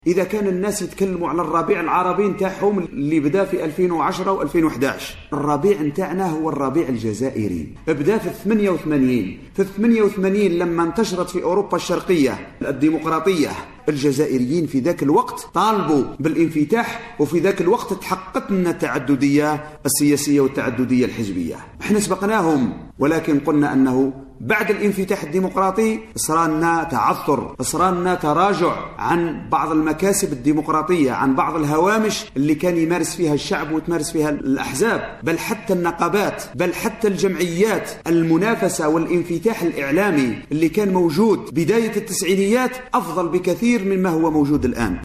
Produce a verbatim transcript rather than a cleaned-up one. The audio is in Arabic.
إذا كان الناس يتكلموا على الربيع العربي نتاعهم اللي بدأ في ألفين وعشرة وألفين وأحد عشر، الربيع نتاعنا هو الربيع الجزائري، بدأ في ثمانية وثمانين. في ثمانية وثمانين لما انتشرت في أوروبا الشرقية الديمقراطية، الجزائريين في ذاك الوقت طالبوا بالانفتاح، وفي ذاك الوقت تحققت لنا التعددية السياسية والتعددية الحزبية. احنا سبقناهم، ولكن قلنا أنه بعد الانفتاح الديمقراطي صرنا تعثر، صرنا تراجع عن بعض المكاسب الديمقراطية، عن بعض الهوامش اللي كان يمارس فيها الشعب وتمارس فيها الأحزاب، بل حتى النقابات، بل حتى الجمعيات. المنافسة والانفتاح الإعلامي اللي كان موجود بداية التسعينيات أفضل بكثير مما هو موجود الآن.